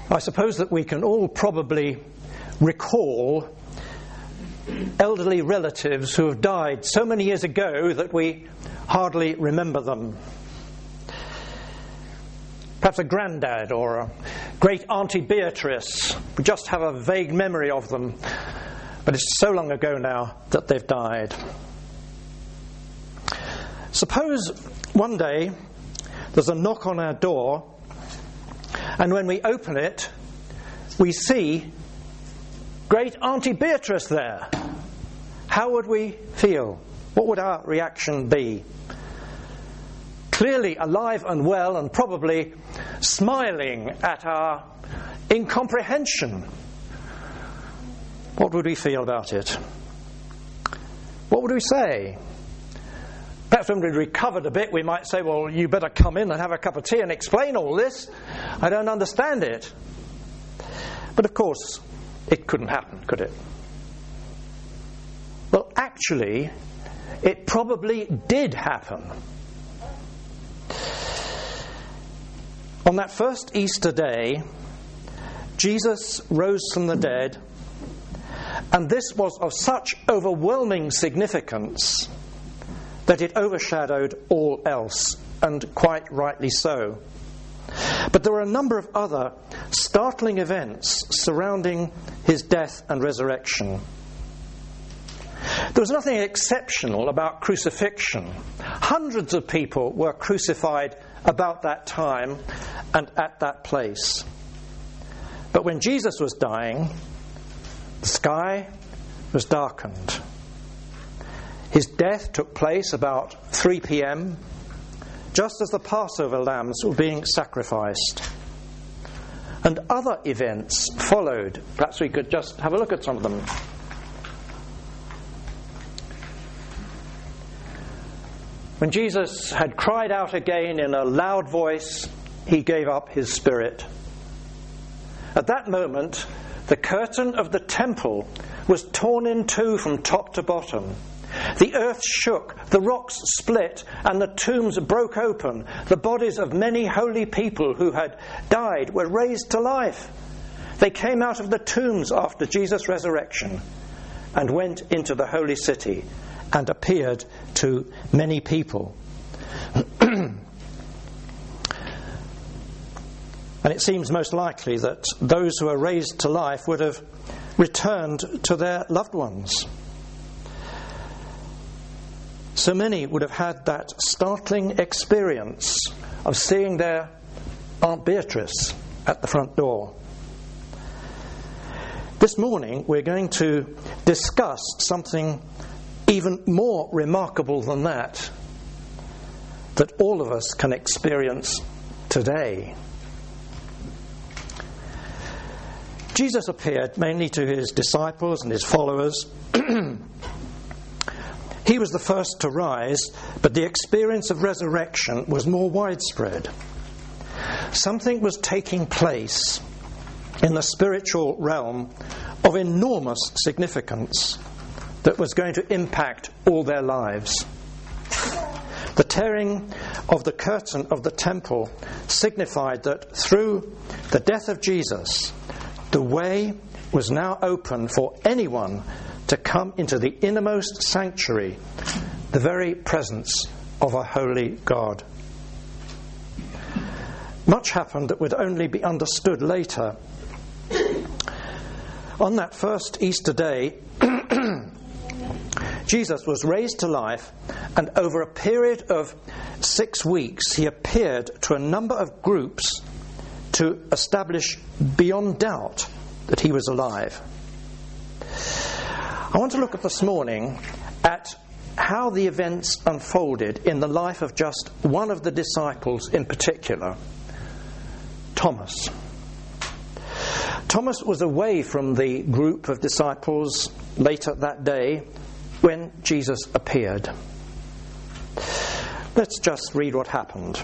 I suppose that we can all probably recall elderly relatives who have died so many years ago that we hardly remember them. Perhaps a granddad or a great Auntie Beatrice. We just have a vague memory of them, but it's so long ago now that they've died. Suppose one day there's a knock on our door, and when we open it, we see great Auntie Beatrice there. How would we feel? What would our reaction be? Clearly alive and well, and probably smiling at our incomprehension. What would we feel about it? What would we say? Perhaps when we'd recovered a bit, we might say, well, you better come in and have a cup of tea and explain all this. I don't understand it. But of course, it couldn't happen, could it? Well, actually, it probably did happen. On that first Easter day, Jesus rose from the dead, and this was of such overwhelming significance that it overshadowed all else, and quite rightly so. But there were a number of other startling events surrounding his death and resurrection. There was nothing exceptional about crucifixion. Hundreds of people were crucified about that time and at that place. But when Jesus was dying, the sky was darkened. His death took place about 3 p.m., just as the Passover lambs were being sacrificed. And other events followed. Perhaps we could just have a look at some of them. When Jesus had cried out again in a loud voice, he gave up his spirit. At that moment, the curtain of the temple was torn in two from top to bottom. The earth shook, the rocks split, and the tombs broke open. The bodies of many holy people who had died were raised to life. They came out of the tombs after Jesus' resurrection and went into the holy city and appeared to many people. And it seems most likely that those who were raised to life would have returned to their loved ones. So many would have had that startling experience of seeing their Aunt Beatrice at the front door. This morning we're going to discuss something even more remarkable than that all of us can experience today. Jesus appeared mainly to his disciples and his followers. He was the first to rise, but the experience of resurrection was more widespread. Something was taking place in the spiritual realm of enormous significance that was going to impact all their lives. The tearing of the curtain of the temple signified that through the death of Jesus, the way was now open for anyone to come into the innermost sanctuary, the very presence of a holy God. Much happened that would only be understood later. On that first Easter day, Jesus was raised to life, and over a period of 6 weeks he appeared to a number of groups to establish beyond doubt that he was alive. I want to look at this morning at how the events unfolded in the life of just one of the disciples in particular, Thomas. Thomas was away from the group of disciples later that day when Jesus appeared. Let's just read what happened.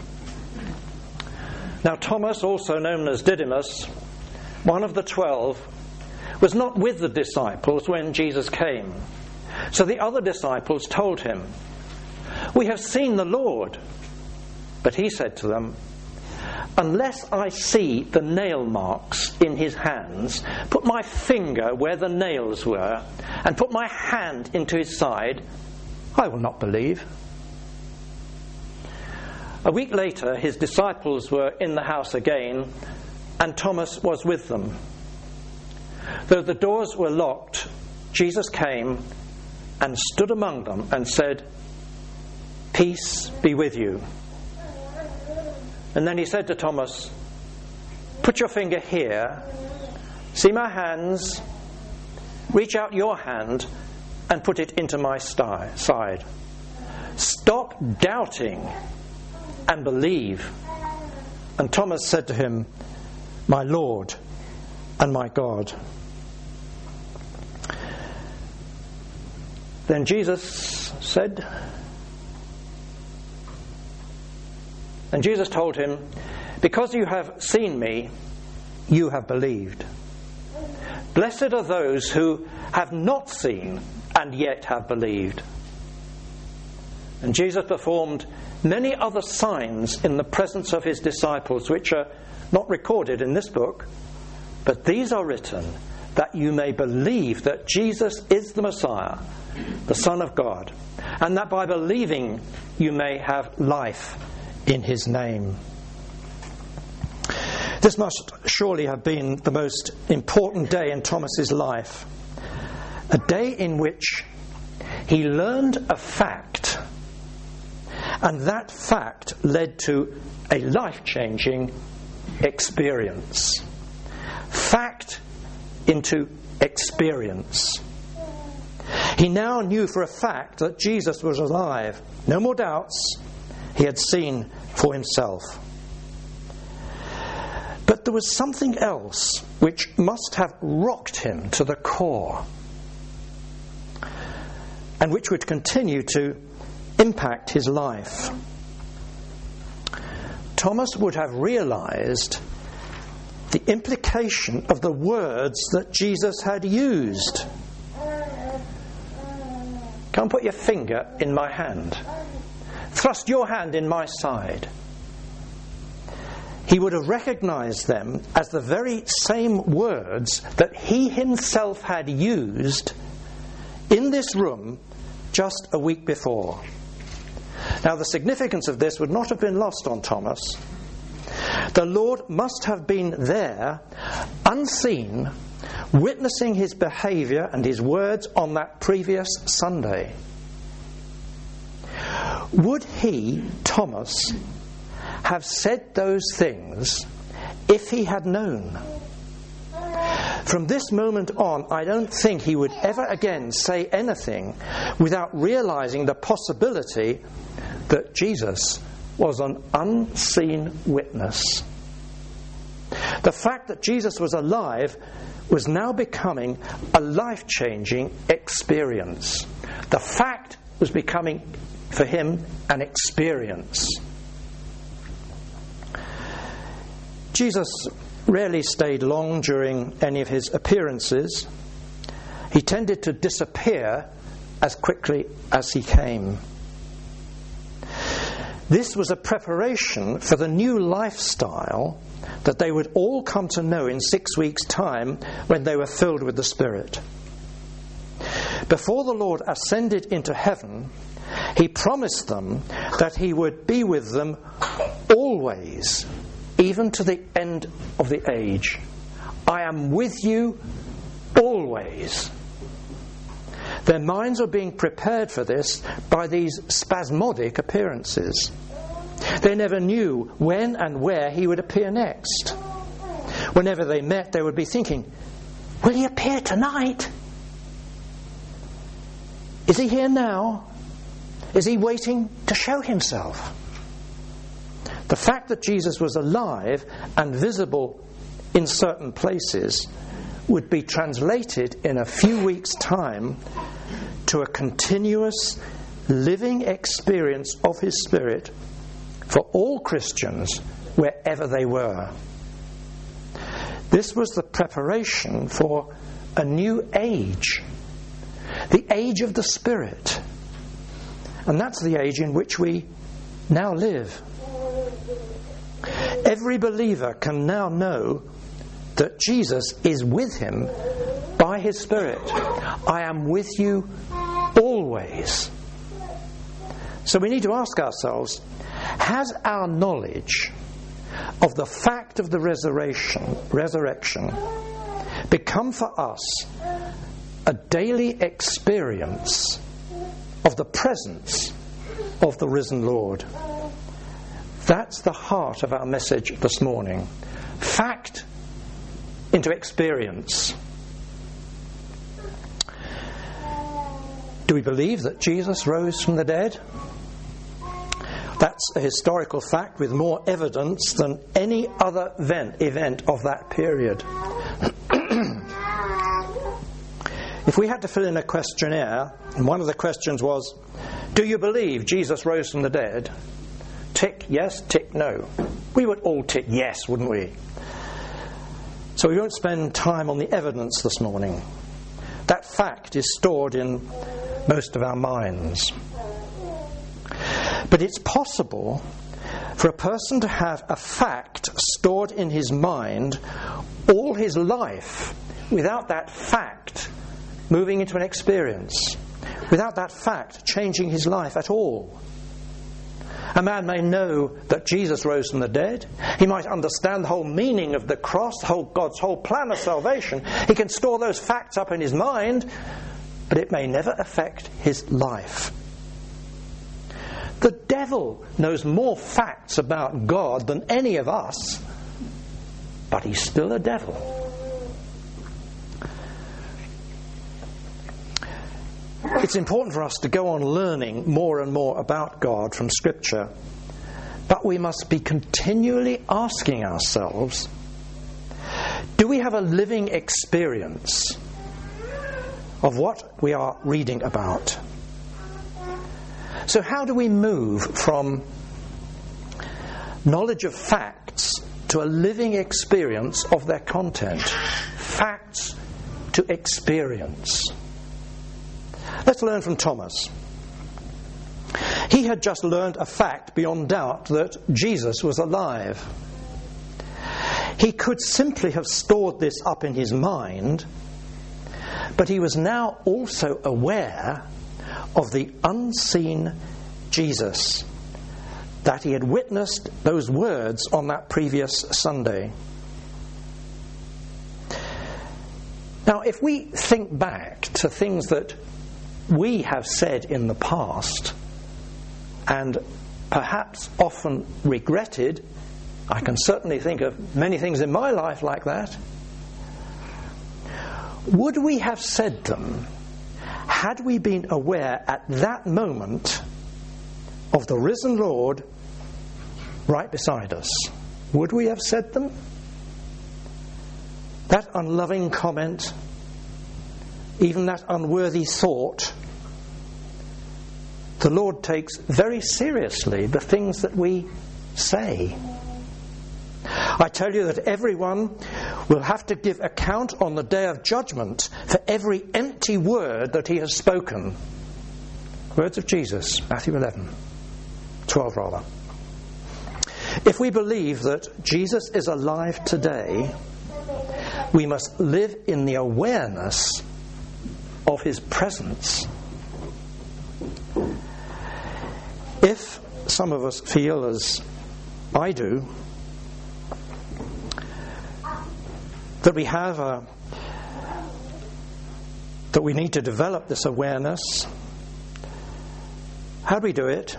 Now Thomas, also known as Didymus, one of the 12, was not with the disciples when Jesus came. So the other disciples told him, "We have seen the Lord." But he said to them, unless I see the nail marks in his hands, put my finger where the nails were, and put my hand into his side, I will not believe." A week later, his disciples were in the house again, and Thomas was with them. Though the doors were locked, Jesus came and stood among them and said, "Peace be with you." And then he said to Thomas, "Put your finger here, see my hands, reach out your hand and put it into my side. Stop doubting and believe." And Thomas said to him, "My Lord and my God." Then Jesus told him, "Because you have seen me, you have believed. Blessed are those who have not seen and yet have believed." And Jesus performed many other signs in the presence of his disciples, which are not recorded in this book, but these are written that you may believe that Jesus is the Messiah, the Son of God, and that by believing you may have life in his name. This must surely have been the most important day in Thomas's life, a day in which he learned a fact, and that fact led to a life-changing experience. Fact into experience. He now knew for a fact that Jesus was alive. No more doubts. He had seen for himself. But there was something else which must have rocked him to the core, and which would continue to impact his life. Thomas would have realized the implication of the words that Jesus had used. "Come put your finger in my hand. Thrust your hand in my side." He would have recognized them as the very same words that he himself had used in this room just a week before. Now, the significance of this would not have been lost on Thomas. The Lord must have been there, unseen, witnessing his behavior and his words on that previous Sunday. Would he, Thomas, have said those things if he had known? From this moment on, I don't think he would ever again say anything without realizing the possibility that Jesus was an unseen witness. The fact that Jesus was alive was now becoming a life-changing experience. The fact was becoming, for him, an experience. Jesus rarely stayed long during any of his appearances. He tended to disappear as quickly as he came. This was a preparation for the new lifestyle that they would all come to know in 6 weeks' time when they were filled with the Spirit. Before the Lord ascended into heaven, he promised them that he would be with them always, even to the end of the age. "I am with you always." Their minds were being prepared for this by these spasmodic appearances. They never knew when and where he would appear next. Whenever they met, they would be thinking, "Will he appear tonight? Is he here now? Is he waiting to show himself?" The fact that Jesus was alive and visible in certain places would be translated in a few weeks' time to a continuous living experience of his Spirit for all Christians wherever they were. This was the preparation for a new age, the age of the Spirit. And that's the age in which we now live. Every believer can now know that Jesus is with him by his Spirit. I am with you always. So we need to ask ourselves, has our knowledge of the fact of the resurrection become for us a daily experience of the presence of the risen Lord? That's the heart of our message this morning. Fact into experience. Do we believe that Jesus rose from the dead? That's a historical fact with more evidence than any other event of that period. If we had to fill in a questionnaire, and one of the questions was, do you believe Jesus rose from the dead? Tick yes, tick no. We would all tick yes, wouldn't we? So we won't spend time on the evidence this morning. That fact is stored in most of our minds. But it's possible for a person to have a fact stored in his mind all his life without that fact moving into an experience, without that fact changing his life at all. A man may know that Jesus rose from the dead. He might understand the whole meaning of the cross, God's whole plan of salvation. He can store those facts up in his mind, but it may never affect his life. The devil knows more facts about God than any of us, but he's still a devil. It's important for us to go on learning more and more about God from Scripture, but we must be continually asking ourselves, do we have a living experience of what we are reading about? So how do we move from knowledge of facts to a living experience of their content? Facts to experience. Let's learn from Thomas. He had just learned a fact beyond doubt that Jesus was alive. He could simply have stored this up in his mind, but he was now also aware of the unseen Jesus, that he had witnessed those words on that previous Sunday. Now, if we think back to things that we have said in the past, and perhaps often regretted, I can certainly think of many things in my life like that, would we have said them had we been aware at that moment of the risen Lord right beside us? Would we have said them? That unloving comment, even that unworthy thought, the Lord takes very seriously the things that we say. I tell you that everyone will have to give account on the day of judgment for every empty word that he has spoken. Words of Jesus, Matthew 12 rather. If we believe that Jesus is alive today, we must live in the awareness of his presence. If some of us feel, as I do, that we need to develop this awareness, how do we do it?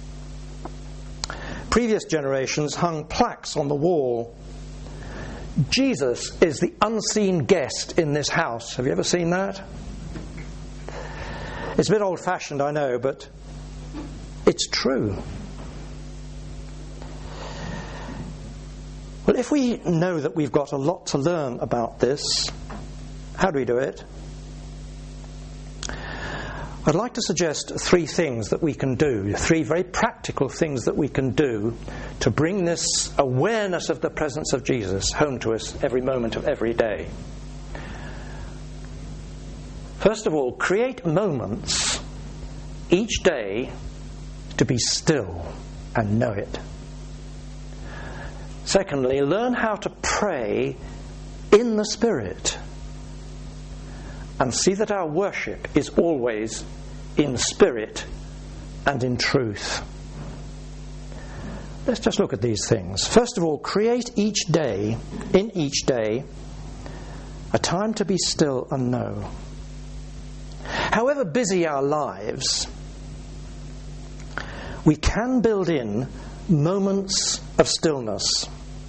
Previous generations hung plaques on the wall. Jesus is the unseen guest in this house. Have you ever seen that? It's a bit old-fashioned, I know, but it's true. Well, if we know that we've got a lot to learn about this, how do we do it? I'd like to suggest three things that we can do, three very practical things that we can do to bring this awareness of the presence of Jesus home to us every moment of every day. First of all, create moments each day to be still and know it. Secondly, learn how to pray in the Spirit. And see that our worship is always in spirit and in truth. Let's just look at these things. First of all, create in each day, a time to be still and know. However busy our lives, we can build in moments of stillness.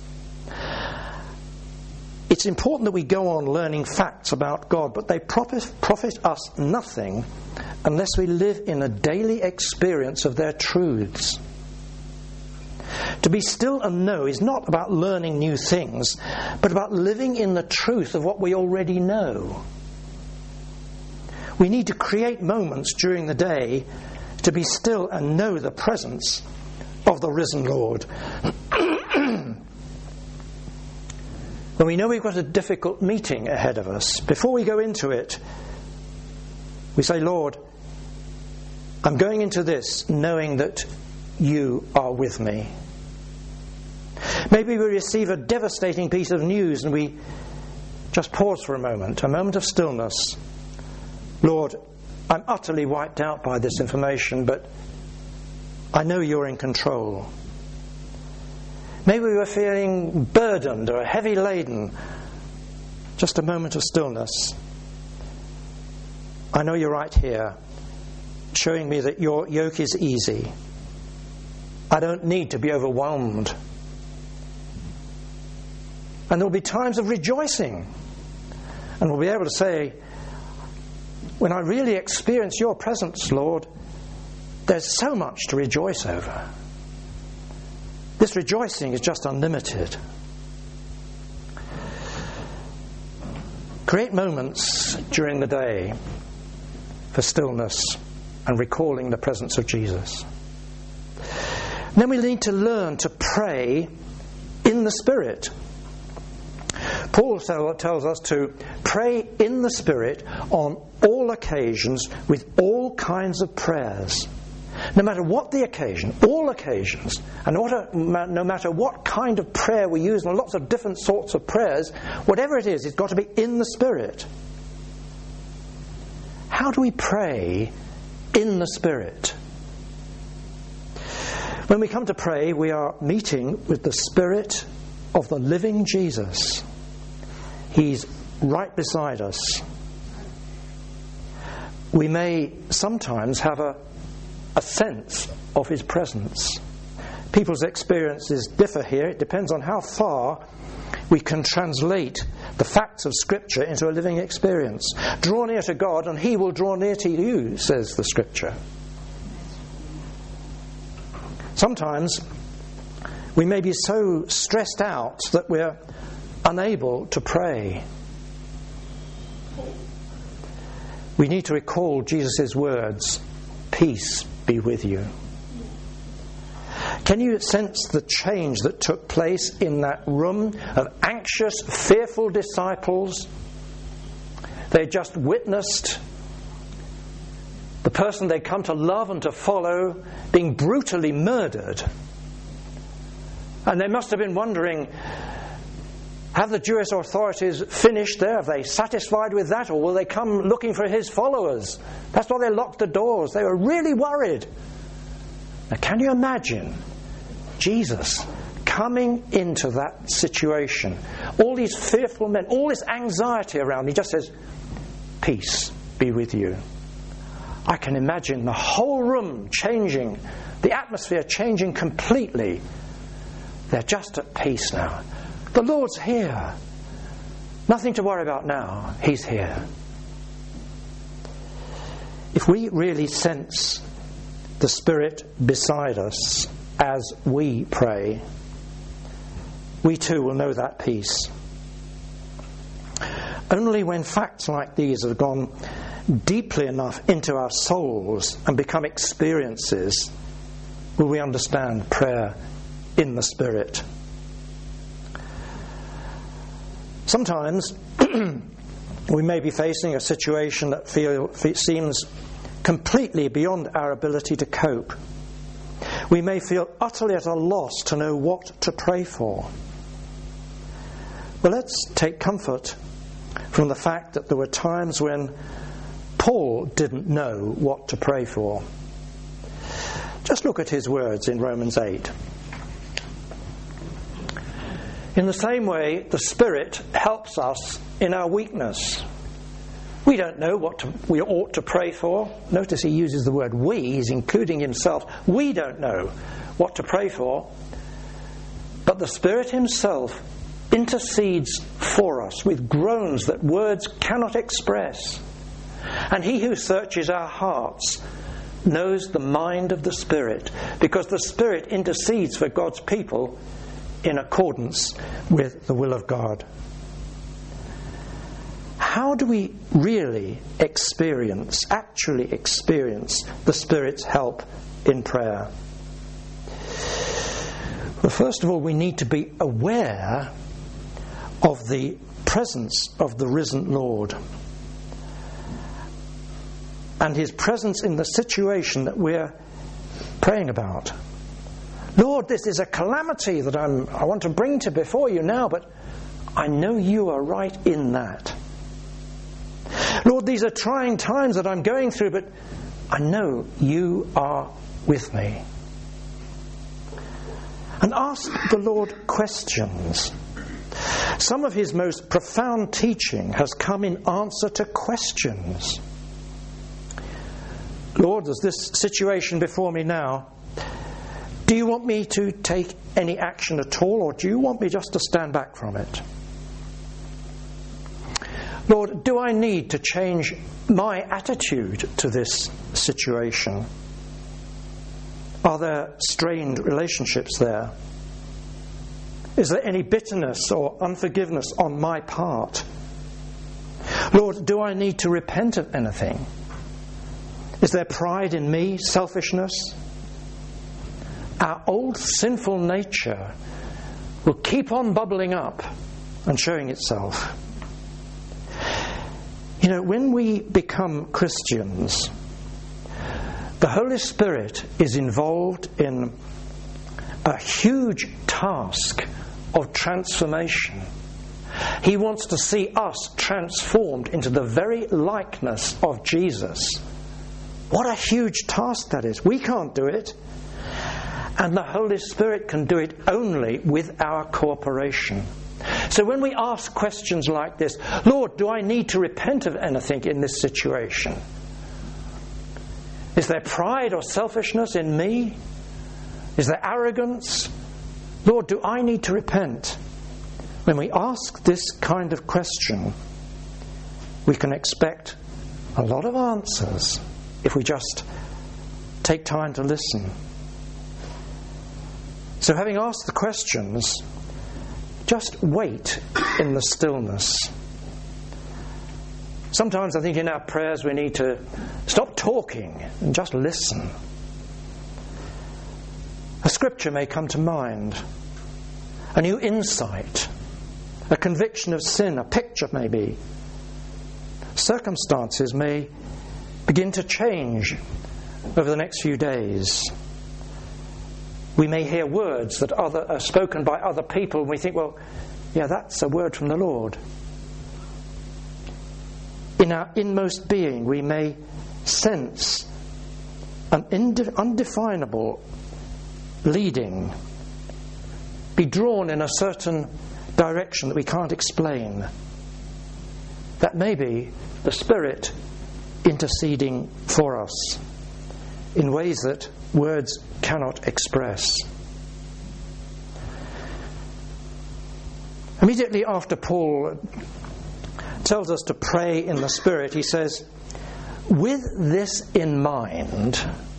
It's important that we go on learning facts about God, but they profit us nothing unless we live in a daily experience of their truths. To be still and know is not about learning new things, but about living in the truth of what we already know. We need to create moments during the day to be still and know the presence of the risen Lord. When we know we've got a difficult meeting ahead of us, before we go into it, we say, Lord, I'm going into this knowing that you are with me. Maybe we receive a devastating piece of news and we just pause for a moment of stillness. Lord, I'm utterly wiped out by this information, but I know you're in control. Maybe we were feeling burdened or heavy laden. Just a moment of stillness. I know you're right here, showing me that your yoke is easy. I don't need to be overwhelmed. And there will be times of rejoicing. And we'll be able to say, when I really experience your presence, Lord, there's so much to rejoice over. This rejoicing is just unlimited. Create moments during the day for stillness and recalling the presence of Jesus. And then we need to learn to pray in the Spirit. Paul tells us to pray in the Spirit on all occasions with all kinds of prayers. No matter what the occasion, all occasions, and no matter what kind of prayer we use, and lots of different sorts of prayers, whatever it is, it's got to be in the Spirit. How do we pray in the Spirit? When we come to pray, we are meeting with the Spirit of the living Jesus. He's right beside us. We may sometimes have a sense of his presence. People's experiences differ here. It depends on how far we can translate the facts of Scripture into a living experience. Draw near to God and he will draw near to you, says the Scripture. Sometimes we may be so stressed out that we're unable to pray. We need to recall Jesus' words, "Peace be with you." Can you sense the change that took place in that room of anxious, fearful disciples? They just witnessed the person they'd come to love and to follow being brutally murdered. And they must have been wondering, have the Jewish authorities finished there? Are they satisfied with that? Or will they come looking for his followers? That's why they locked the doors. They were really worried. Now, can you imagine Jesus coming into that situation? All these fearful men, all this anxiety around. He just says, "Peace be with you." I can imagine the whole room changing, the atmosphere changing completely. They're just at peace now. The Lord's here. Nothing to worry about now. He's here. If we really sense the Spirit beside us as we pray, we too will know that peace. Only when facts like these have gone deeply enough into our souls and become experiences will we understand prayer in the Spirit. Sometimes we may be facing a situation that seems completely beyond our ability to cope. we may feel utterly at a loss to know what to pray for. Well, let's take comfort from the fact that there were times when Paul didn't know what to pray for. Just look at his words in Romans 8. In the same way, the Spirit helps us in our weakness. We don't know what we ought to pray for. Notice he uses the word we, he's including himself. We don't know what to pray for. But the Spirit himself intercedes for us with groans that words cannot express. And he who searches our hearts knows the mind of the Spirit, because the Spirit intercedes for God's people in accordance with the will of God. How do we really actually experience the Spirit's help in prayer? Well, first of all, we need to be aware of the presence of the risen Lord and his presence in the situation that we're praying about. Lord, this is a calamity that I want to bring to before you now, but I know you are right in that. Lord, these are trying times that I'm going through, but I know you are with me. And ask the Lord questions. Some of his most profound teaching has come in answer to questions. Lord, there's this situation before me now. Do you want me to take any action at all, or do you want me just to stand back from it? Lord, do I need to change my attitude to this situation? Are there strained relationships there? Is there any bitterness or unforgiveness on my part? Lord, do I need to repent of anything? Is there pride in me, selfishness? Our old sinful nature will keep on bubbling up and showing itself. You know, when we become Christians, the Holy Spirit is involved in a huge task of transformation. He wants to see us transformed into the very likeness of Jesus. What a huge task that is. We can't do it. And the Holy Spirit can do it only with our cooperation. So when we ask questions like this, Lord, do I need to repent of anything in this situation? Is there pride or selfishness in me? Is there arrogance? Lord, do I need to repent? When we ask this kind of question, we can expect a lot of answers if we just take time to listen. So having asked the questions, just wait in the stillness. Sometimes I think in our prayers we need to stop talking and just listen. A scripture may come to mind, a new insight, a conviction of sin, a picture maybe. Circumstances may begin to change over the next few days. We may hear words that are spoken by other people, and we think, well, yeah, that's a word from the Lord. In our inmost being, we may sense an undefinable leading, be drawn in a certain direction that we can't explain. That may be the Spirit interceding for us in ways that words cannot express. Immediately after Paul tells us to pray in the Spirit, he says, with this in mind,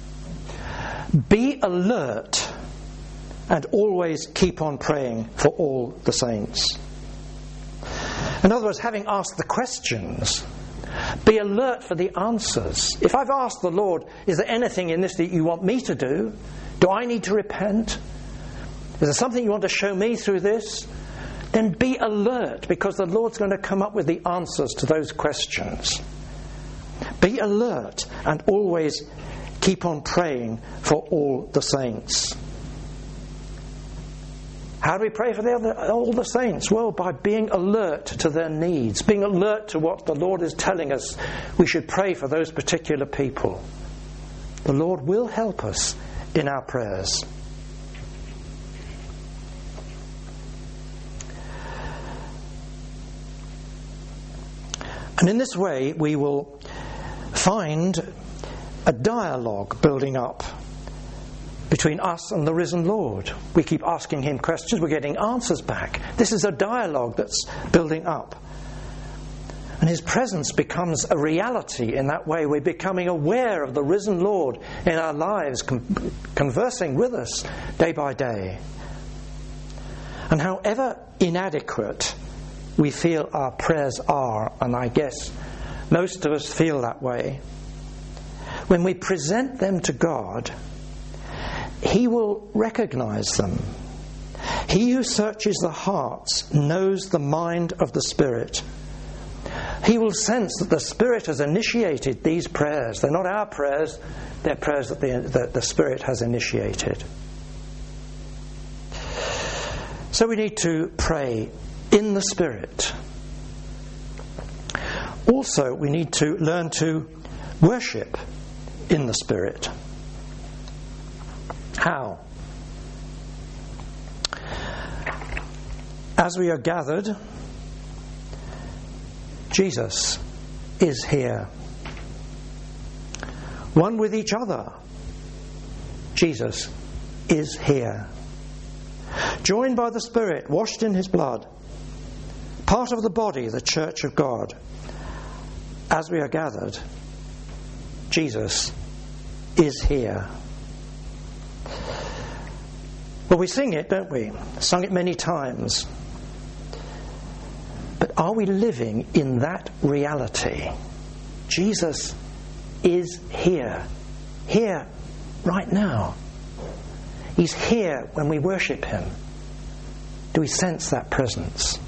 be alert and always keep on praying for all the saints. In other words, having asked the questions, be alert for the answers. If I've asked the Lord, is there anything in this that you want me to do? Do I need to repent? Is there something you want to show me through this? Then be alert, because the Lord's going to come up with the answers to those questions. Be alert and always keep on praying for all the saints. How do we pray for all the saints? Well, by being alert to their needs, being alert to what the Lord is telling us we should pray for those particular people. The Lord will help us in our prayers. And in this way, we will find a dialogue building up between us and the risen Lord. We keep asking him questions, we're getting answers back. This is a dialogue that's building up. And his presence becomes a reality in that way. We're becoming aware of the risen Lord in our lives, conversing with us day by day. And however inadequate we feel our prayers are, and I guess most of us feel that way, when we present them to God, he will recognize them. He who searches the hearts knows the mind of the Spirit. He will sense that the Spirit has initiated these prayers. They're not our prayers, they're prayers that the Spirit has initiated. So we need to pray in the Spirit. Also, we need to learn to worship in the Spirit. How? As we are gathered, Jesus is here. One with each other, Jesus is here. Joined by the Spirit, washed in his blood, part of the body, the church of God. As we are gathered, Jesus is here. Well, we sing it, don't we? Sung it many times. But are we living in that reality? Jesus is here. Here, right now. He's here when we worship him. Do we sense that presence?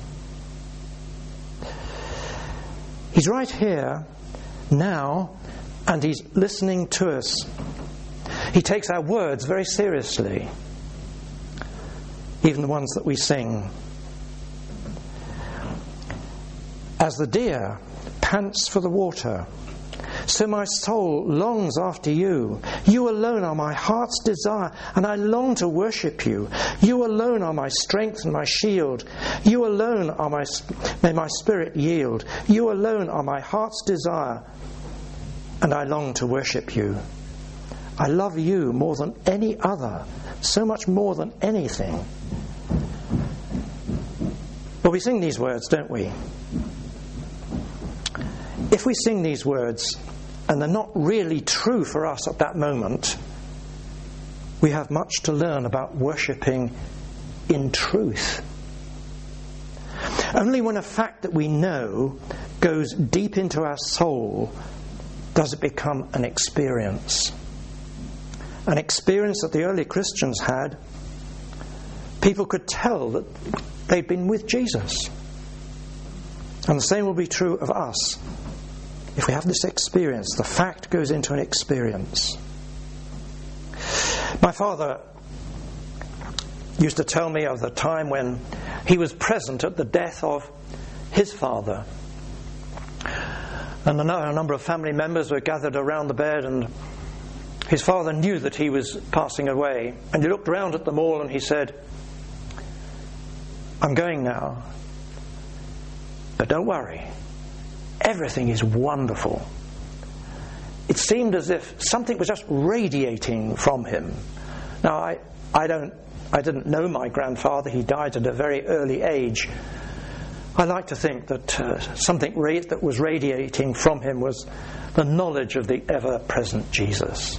He's right here now, and he's listening to us. He takes our words very seriously, even the ones that we sing. As the deer pants for the water, so my soul longs after you. You alone are my heart's desire, and I long to worship you. You alone are my strength and my shield. You alone may my spirit yield. You alone are my heart's desire, and I long to worship you. I love you more than any other, so much more than anything. Well, we sing these words, don't we? If we sing these words and they're not really true for us at that moment, we have much to learn about worshipping in truth. Only when a fact that we know goes deep into our soul does it become an experience. An experience that the early Christians had. People could tell that they'd been with Jesus. And the same will be true of us. If we have this experience, the fact goes into an experience. My father used to tell me of the time when he was present at the death of his father. And a number of family members were gathered around the bed, and his father knew that he was passing away. And he looked around at them all and he said, "I'm going now, but don't worry. Everything is wonderful." It seemed as if something was just radiating from him. Now, I didn't know my grandfather. He died at a very early age. I like to think that something that was radiating from him was the knowledge of the ever-present Jesus.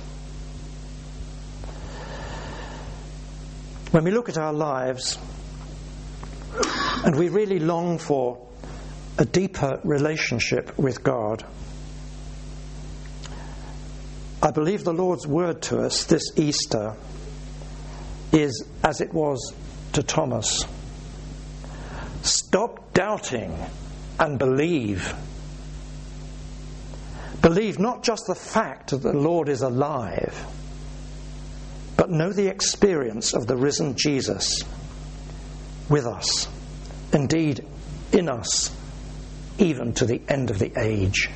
When we look at our lives and we really long for a deeper relationship with God, I believe the Lord's word to us this Easter is as it was to Thomas. Stop doubting and believe. Believe not just the fact that the Lord is alive, but know the experience of the risen Jesus with us, indeed in us, even to the end of the age.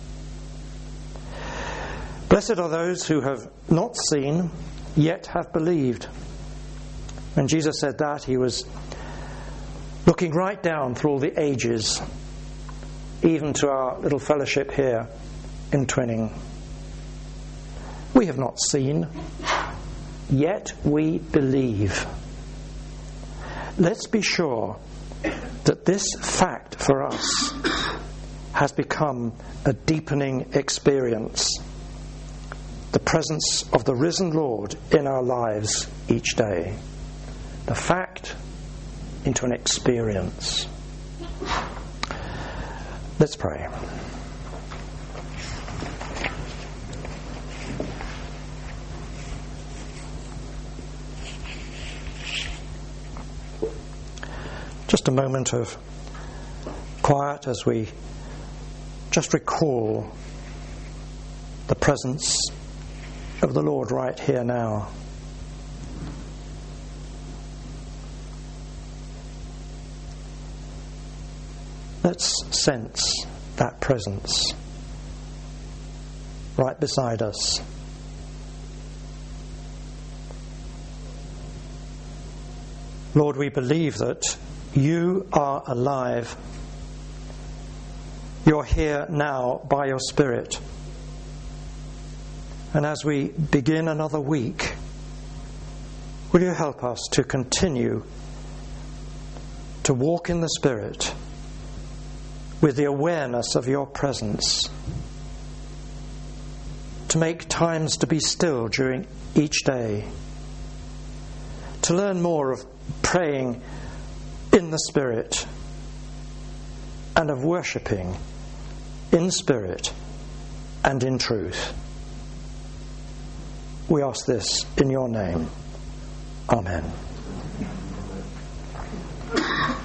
Blessed are those who have not seen, yet have believed. When Jesus said that, he was looking right down through all the ages, even to our little fellowship here in Twinning. We have not seen, yet we believe. Let's be sure that this fact for us has become a deepening experience. The presence of the risen Lord in our lives each day. The fact into an experience. Let's pray. Just a moment of quiet as we just recall the presence of the Lord right here now. Let's sense that presence right beside us. Lord, we believe that you are alive. You're here now by your Spirit. And as we begin another week, will you help us to continue to walk in the Spirit with the awareness of your presence, to make times to be still during each day, to learn more of praying in the Spirit and of worshipping in spirit and in truth. We ask this in your name. Amen.